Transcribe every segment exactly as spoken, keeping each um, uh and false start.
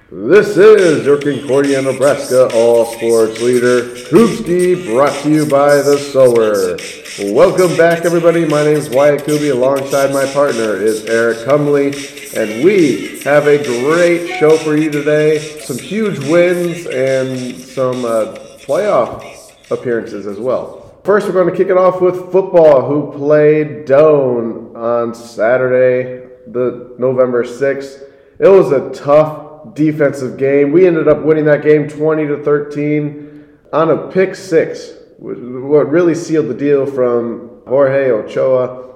This is your Concordia, Nebraska All Sports Leader, Koopski, brought to you by The Sower. Welcome back, everybody. My name is Wyatt Kuby. Alongside my partner is Eric Cumley, and we have a great show for you today. Some huge wins and some uh, playoff appearances as well. First, we're going to kick it off with football, who played Doane on Saturday, the November sixth. It was a tough defensive game. We ended up winning that game twenty to thirteen on a pick six, what really sealed the deal from Jorge Ochoa.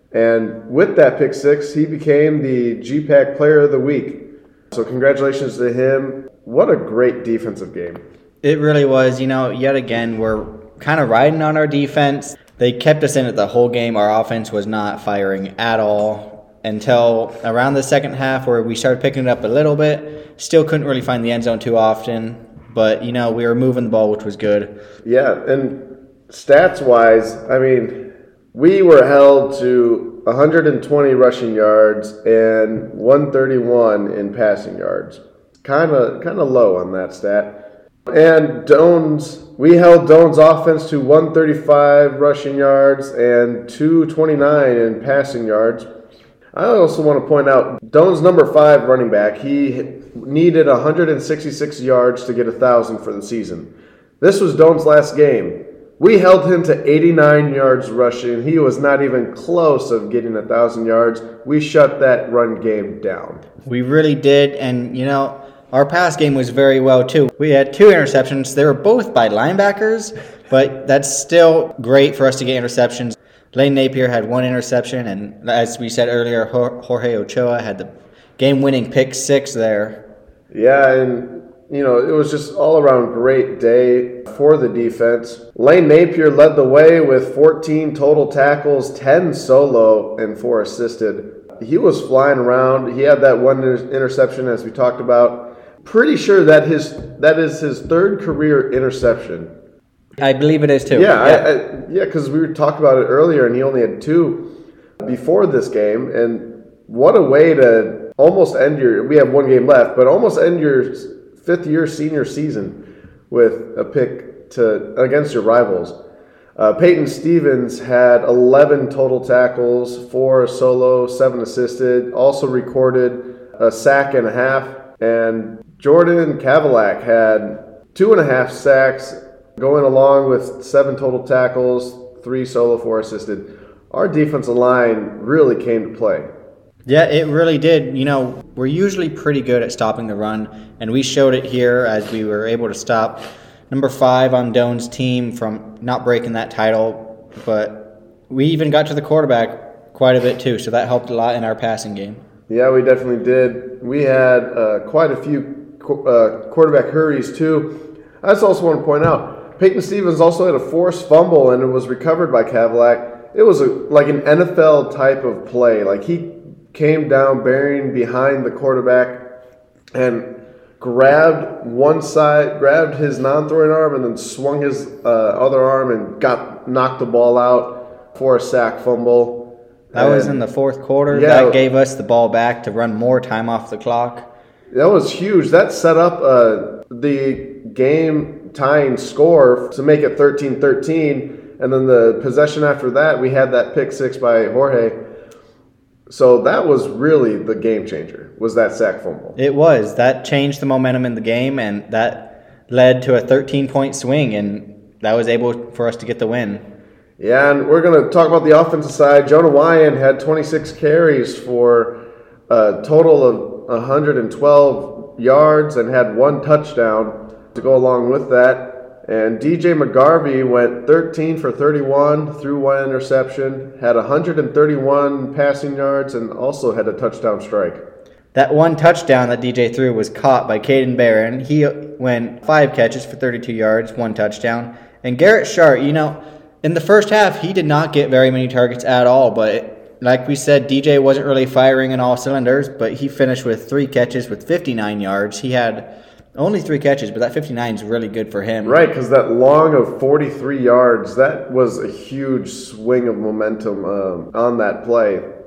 And with that pick six, he became the G PAC Player of the Week. So congratulations to him. What a great defensive game. It really was. You know, yet again, we're kind of riding on our defense. They kept us in it the whole game. Our offense was not firing at all until around the second half, where we started picking it up a little bit. Still couldn't really find the end zone too often, but, you know, we were moving the ball, which was good. Yeah, and stats-wise, I mean, we were held to one hundred twenty rushing yards and one thirty-one in passing yards. Kind of kind of low on that stat. And Doane's, we held Doane's offense to one thirty-five rushing yards and two twenty-nine in passing yards. I also want to point out, Doane's number five running back, he needed one hundred sixty-six yards to get one thousand for the season. This was Doane's last game. We held him to eighty-nine yards rushing. He was not even close of getting one thousand yards. We shut that run game down. We really did, and, you know, our pass game was very well, too. We had two interceptions. They were both by linebackers, but that's still great for us to get interceptions. Lane Napier had one interception, and as we said earlier, Jorge Ochoa had the game-winning pick six there. Yeah, and, you know, it was just all-around great day for the defense. Lane Napier led the way with fourteen total tackles, ten solo, and four assisted. He was flying around. He had that one interception, as we talked about. Pretty sure that his that is his third career interception. I believe it is too. Yeah, yeah, I, I, yeah, because we were talking about it earlier, and he only had two before this game. And what a way to almost end your. We have one game left, but almost end your fifth year senior season with a pick to against your rivals. Uh, Peyton Stevens had eleven total tackles, four solo, seven assisted. Also recorded a sack and a half, and Jordan Kavalak had two and a half sacks, going along with seven total tackles, three solo, four assisted. Our defensive line really came to play. Yeah, it really did. You know, we're usually pretty good at stopping the run, and we showed it here as we were able to stop number five on Doane's team from not breaking that title. But we even got to the quarterback quite a bit too, so that helped a lot in our passing game. Yeah, we definitely did. We had uh, quite a few qu- uh, quarterback hurries too. I just also want to point out, Peyton Stevens also had a forced fumble, and it was recovered by Kavalak. It was a, like an N F L type of play. Like, he came down bearing behind the quarterback and grabbed one side, grabbed his non-throwing arm, and then swung his uh, other arm and got knocked the ball out for a sack fumble. That and, was in the fourth quarter. Yeah, that gave us the ball back to run more time off the clock. That was huge. That set up uh, the game-tying score to make it thirteen thirteen, and then the possession after that, we had that pick six by Jorge. So that was really the game changer, was that sack fumble. It was. That changed the momentum in the game, and that led to a thirteen-point swing, and that was able for us to get the win. Yeah, and we're going to talk about the offensive side. Jonah Wyan had twenty-six carries for a total of one hundred twelve yards and had one touchdown to go along with that. And D J McGarvey went thirteen for thirty-one, threw one interception, had one hundred thirty-one passing yards, and also had a touchdown strike. That one touchdown that D J threw was caught by Caden Barron. He went five catches for thirty-two yards, one touchdown. And Garrett Sharp, you know, in the first half, he did not get very many targets at all, but like we said, D J wasn't really firing in all cylinders, but he finished with three catches with fifty-nine yards. He had only three catches, but that fifty-nine is really good for him. Right, because that long of forty-three yards, that was a huge swing of momentum um, on that play.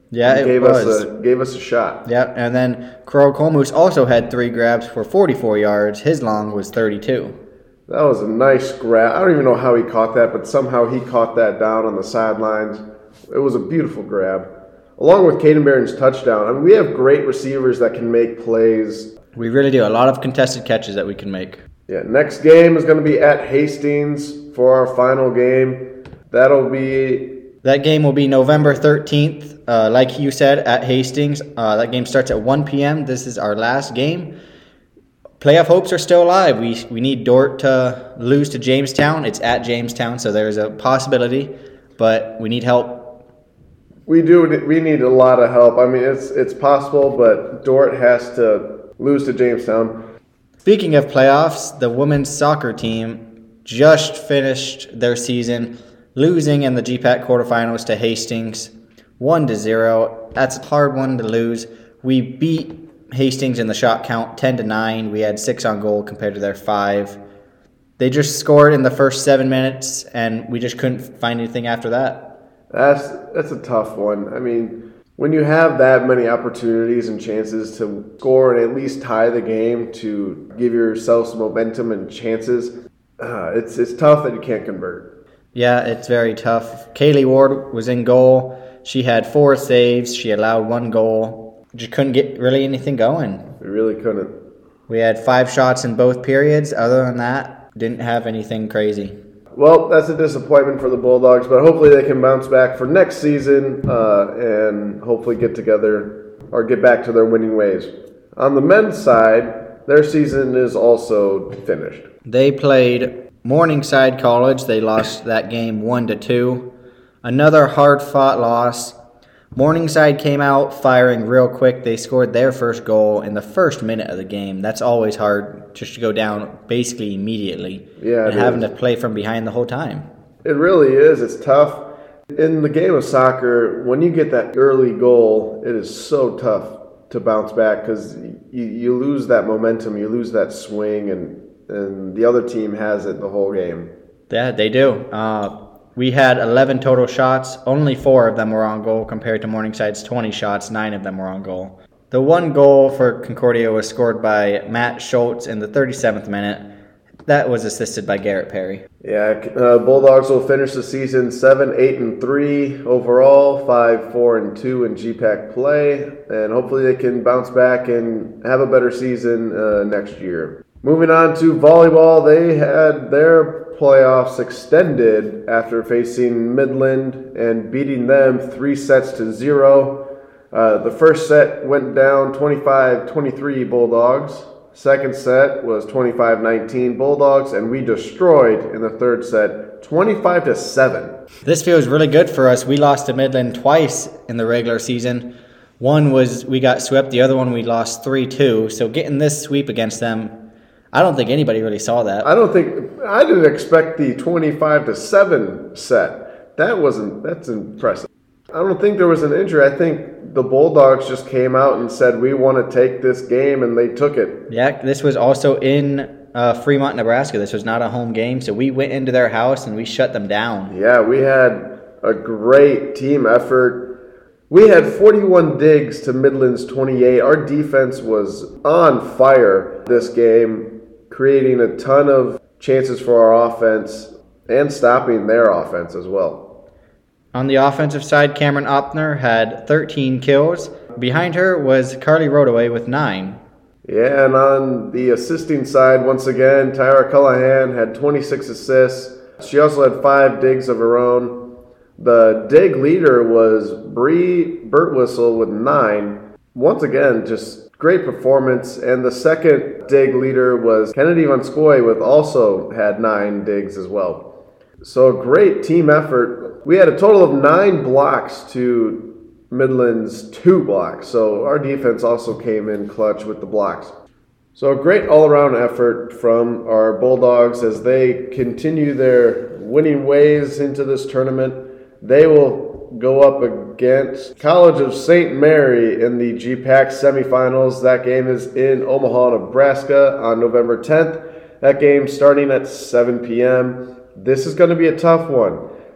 Yeah, he it gave was. us a gave us a shot. Yep, and then Carl Colmoose also had three grabs for forty-four yards. His long was thirty-two. That was a nice grab. I don't even know how he caught that, but somehow he caught that down on the sidelines. It was a beautiful grab. Along with Caden Barron's touchdown, I mean, we have great receivers that can make plays. We really do. A lot of contested catches that we can make. Yeah, next game is going to be at Hastings for our final game. That'll be... That game will be November thirteenth, uh, like you said, at Hastings. Uh, that game starts at one p.m. This is our last game. Playoff hopes are still alive. We we need Dordt to lose to Jamestown. It's at Jamestown, so there's a possibility, but we need help. We do. We need a lot of help. I mean, it's it's possible, but Dordt has to lose to Jamestown. Speaking of playoffs, the women's soccer team just finished their season, losing in the G PAC quarterfinals to Hastings, one to zero. That's a hard one to lose. We beat Hastings in the shot count ten to nine. We had six on goal compared to their five. They just scored in the first seven minutes, and we just couldn't find anything after that. That's that's a tough one. I mean, when you have that many opportunities and chances to score and at least tie the game to give yourself some momentum and chances, uh, it's it's tough that you can't convert. Yeah, it's very tough. Kaylee Ward was in goal. She had four saves. She allowed one goal. Just couldn't get really anything going. We really couldn't. We had five shots in both periods. Other than that, didn't have anything crazy. Well, that's a disappointment for the Bulldogs, but hopefully they can bounce back for next season uh, and hopefully get together or get back to their winning ways. On the men's side, their season is also finished. They played Morningside College. They lost that game one to two. Another hard-fought loss. Morningside came out firing real quick. They scored their first goal in the first minute of the game. That's always hard, just to go down basically immediately. Yeah, and having to play from behind the whole time. It really is. It's tough. In the game of soccer, when you get that early goal, it is so tough to bounce back because you, you lose that momentum, you lose that swing, and, and the other team has it the whole game. Yeah, they do. Uh, we had eleven total shots. Only four of them were on goal compared to Morningside's twenty shots. Nine of them were on goal. The one goal for Concordia was scored by Matt Schultz in the thirty-seventh minute. That was assisted by Garrett Perry. Yeah, uh, Bulldogs will finish the season seven, eight, and three overall, five, four, and two in G PAC play, and hopefully they can bounce back and have a better season uh, next year. Moving on to volleyball, they had their playoffs extended after facing Midland and beating them three sets to zero. Uh, the first set went down twenty-five twenty-three Bulldogs. Second set was twenty-five nineteen Bulldogs, and we destroyed in the third set twenty-five to seven. This feels really good for us. We lost to Midland twice in the regular season. One was we got swept, the other one we lost three two. So getting this sweep against them, I don't think anybody really saw that. I don't think I didn't expect the twenty-five to seven set. That wasn't that's impressive. I don't think there was an injury. I think the Bulldogs just came out and said, we want to take this game, and they took it. Yeah, this was also in uh, Fremont, Nebraska. This was not a home game, so we went into their house and we shut them down. Yeah, we had a great team effort. We had forty-one digs to Midland's twenty-eight. Our defense was on fire this game, creating a ton of chances for our offense and stopping their offense as well. On the offensive side, Cameron Opner had thirteen kills. Behind her was Carly Rodaway with nine. Yeah, and on the assisting side, once again, Tyra Cullahan had twenty-six assists. She also had five digs of her own. The dig leader was Bree Birtwhistle with nine. Once again, just great performance. And the second dig leader was Kennedy Van Skoy with also had nine digs as well. So a great team effort. We had a total of nine blocks to Midland's two blocks. So our defense also came in clutch with the blocks. So a great all-around effort from our Bulldogs as they continue their winning ways into this tournament. They will go up against College of Saint Mary in the G PAC semifinals. That game is in Omaha, Nebraska on November tenth. That game starting at seven p.m. This is going to be a tough one.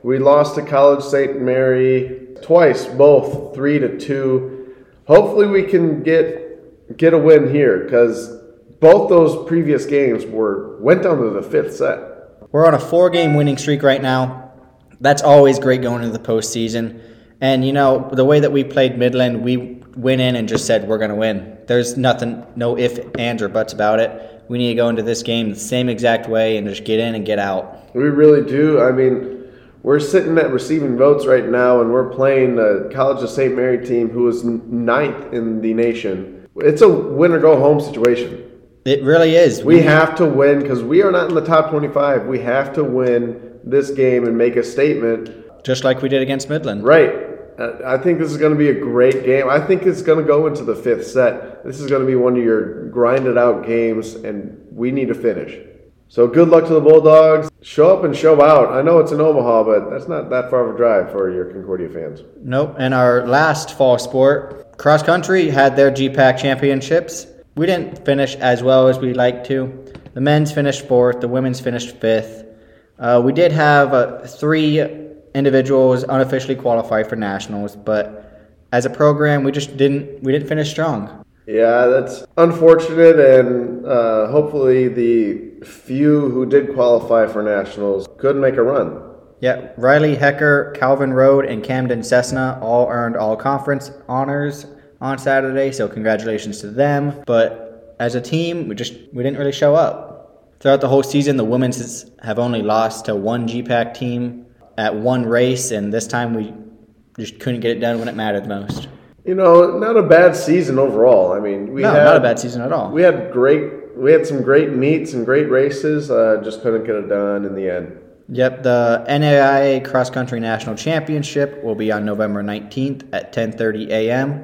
We lost to College Saint Mary twice, both three to two. Hopefully we can get get a win here because both those previous games were went down to the fifth set. We're on a four-game winning streak right now. That's always great going into the postseason. And, you know, the way that we played Midland, we went in and just said we're going to win. There's nothing, no ifs, ands, or buts about it. We need to go into this game the same exact way and just get in and get out. We really do. I mean, we're sitting at receiving votes right now, and we're playing the College of Saint Mary team who is ninth in the nation. It's a win-or-go-home situation. It really is. We, we have to win because we are not in the top twenty-five. We have to win this game and make a statement. Just like we did against Midland. Right. I think this is going to be a great game. I think it's going to go into the fifth set. This is going to be one of your grinded-out games, and we need to finish. So good luck to the Bulldogs. Show up and show out. I know it's in Omaha, but that's not that far of a drive for your Concordia fans. Nope. And our last fall sport, cross country, had their G PAC championships. We didn't finish as well as we'd like to. The men's finished fourth. The women's finished fifth. Uh, we did have uh, three individuals unofficially qualify for nationals, but as a program, we just didn't we didn't finish strong. Yeah, that's unfortunate, and uh, hopefully the few who did qualify for nationals could make a run. Yeah, Riley Hecker, Calvin Road, and Camden Cessna all earned all-conference honors on Saturday, so congratulations to them. But as a team, we just we didn't really show up. Throughout the whole season, the women's have only lost to one G PAC team at one race, and this time we just couldn't get it done when it mattered most. You know, not a bad season overall. I mean, we no, had, not a bad season at all. We had great, we had some great meets and great races. Uh, just couldn't get it done in the end. Yep, the N A I A Cross Country National Championship will be on November nineteenth at ten thirty a.m.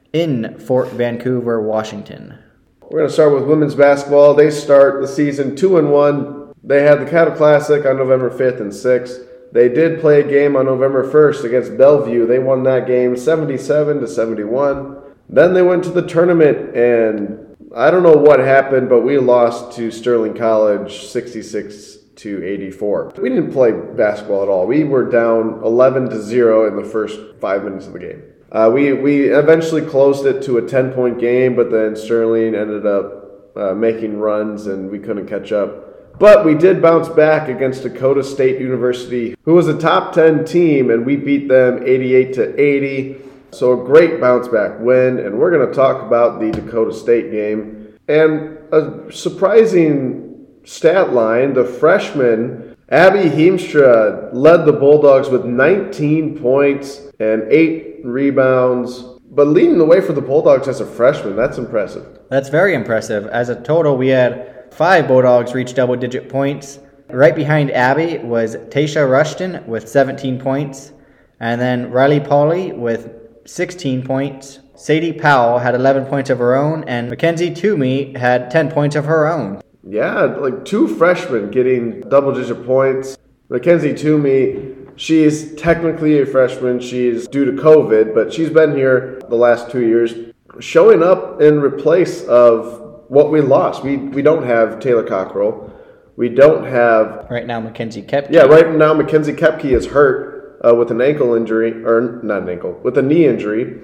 in Fort Vancouver, Washington. We're going to start with women's basketball. They start the season two and one. They had the Cattle Classic on November fifth and sixth. They did play a game on November first against Bellevue. They won that game seventy-seven to seventy-one. Then they went to the tournament, and I don't know what happened, but we lost to Sterling College sixty-six to eighty-four. We didn't play basketball at all. We were down eleven to zero in the first five minutes of the game. Uh, we, we eventually closed it to a ten-point game, but then Sterling ended up uh, making runs, and we couldn't catch up. But we did bounce back against Dakota State University, who was a top ten team, and we beat them eighty-eight to eighty. So a great bounce back win, and we're going to talk about the Dakota State game. And a surprising stat line, the freshman Abby Heemstra led the Bulldogs with nineteen points and eight rebounds. But leading the way for the Bulldogs as a freshman, that's impressive. That's very impressive. As a total, we had five Bulldogs reach double-digit points. Right behind Abby was Tasha Rushton with seventeen points, and then Riley Pauley with sixteen points. Sadie Powell had eleven points of her own, and Mackenzie Toomey had ten points of her own. Yeah, like two freshmen getting double-digit points. Mackenzie Toomey, she's technically a freshman. She's due to COVID, but she's been here the last two years, showing up in replace of what we lost. We we don't have Taylor Cockrell. We don't have... Right now, Mackenzie Kepke. Yeah, right now, Mackenzie Kepke is hurt uh, with an ankle injury, or not an ankle, with a knee injury.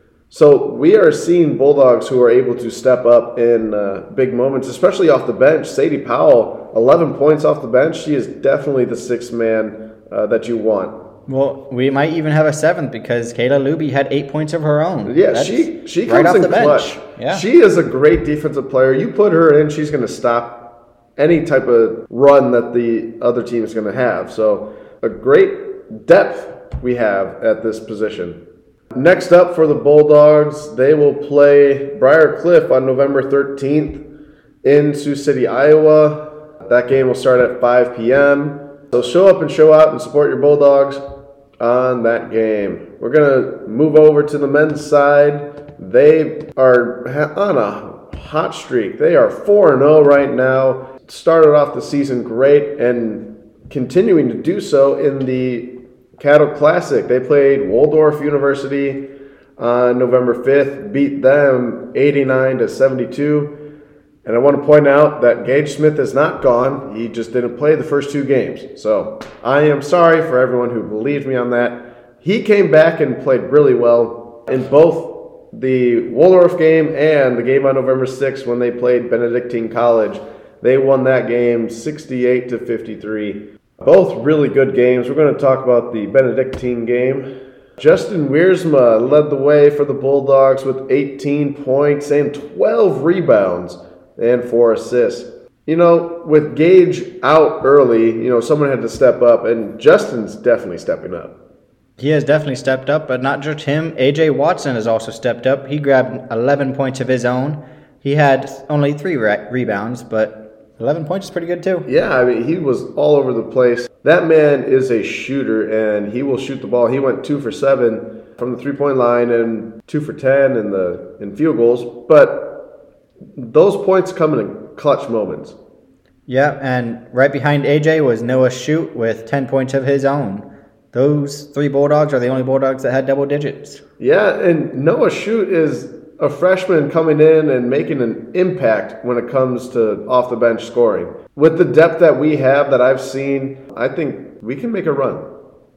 So we are seeing Bulldogs who are able to step up in uh, big moments, especially off the bench. Sadie Powell, eleven points off the bench. She is definitely the sixth man uh, that you want. Well, we might even have a seventh because Kayla Luby had eight points of her own. Yeah, That's she she right comes off in the clutch. Bench. Yeah. She is a great defensive player. You put her in, she's going to stop any type of run that the other team is going to have. So a great depth we have at this position. Next up for the Bulldogs, they will play Briar Cliff on November thirteenth in Sioux City, Iowa. That game will start at five p.m. So show up and show out and support your Bulldogs on that game. We're going to move over to the men's side. They are on a hot streak. They are four and oh right now. Started off the season great and continuing to do so in the Cattle Classic. They played Waldorf University on November fifth, beat them eighty-nine to seventy-two. And I want to point out that Gage Smith is not gone. He just didn't play the first two games. So I am sorry for everyone who believed me on that. He came back and played really well in both the Waldorf game and the game on November sixth when they played Benedictine College. They won that game sixty-eight to fifty-three. Both really good games. We're going to talk about the Benedictine game. Justin Wiersma led the way for the Bulldogs with eighteen points and twelve rebounds and four assists. You know, with Gage out early, you know, someone had to step up, and Justin's definitely stepping up. He has definitely stepped up, but not just him. A J Watson has also stepped up. He grabbed eleven points of his own. He had only three re- rebounds, but eleven points is pretty good too. Yeah, I mean, he was all over the place. That man is a shooter, and he will shoot the ball. He went two for seven from the three-point line and two for ten in the in field goals. But those points come in clutch moments. Yeah, and right behind A J was Noah Shute with ten points of his own. Those three Bulldogs are the only Bulldogs that had double digits. Yeah, and Noah Shute is a freshman coming in and making an impact when it comes to off-the-bench scoring. With the depth that we have, that I've seen, I think we can make a run.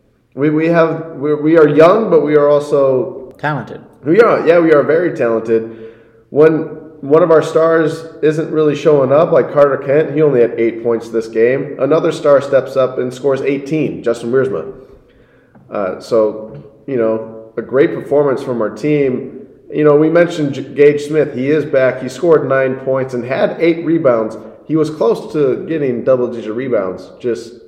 We we have we we are young, but we are also talented. We are, yeah, we are very talented. When one of our stars isn't really showing up, like Carter Kent, he only had eight points this game. Another star steps up and scores eighteen, Justin Wiersma. Uh, so, you know, a great performance from our team. You know, we mentioned J- Gage Smith. He is back. He scored nine points and had eight rebounds. He was close to getting double-digit rebounds. Just,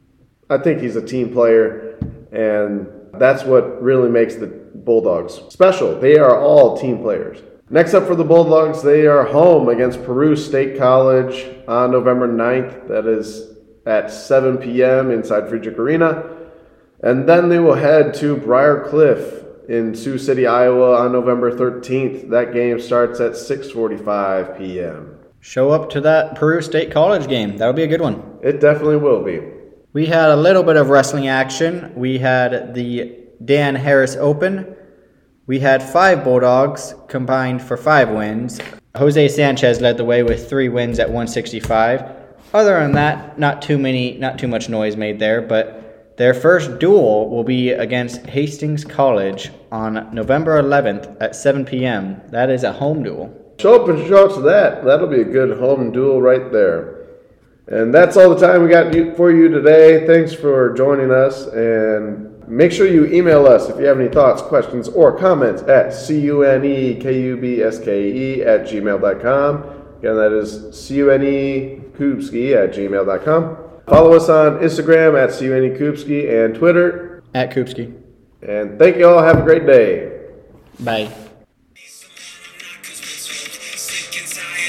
I think he's a team player, and that's what really makes the Bulldogs special. They are all team players. Next up for the Bulldogs, they are home against Peru State College on November ninth. That is at seven p.m. inside Friedrich Arena. And then they will head to Briar Cliff in Sioux City, Iowa on November thirteenth. That game starts at six forty-five p.m. Show up to that Peru State College game. That'll be a good one. It definitely will be. We had a little bit of wrestling action. We had the Dan Harris Open. We had five Bulldogs combined for five wins. Jose Sanchez led the way with three wins at one sixty-five. Other than that, not too many, not too much noise made there, but their first duel will be against Hastings College on November eleventh at seven p.m. That is a home duel. Show up and show out to that. That'll be a good home duel right there. And that's all the time we got for you today. Thanks for joining us, and make sure you email us if you have any thoughts, questions, or comments at cunekubske at gmail dot com. Again, that is cunekubske at gmail dot com. Follow us on Instagram at cunekubske and Twitter at Kubski. And thank you all. Have a great day. Bye.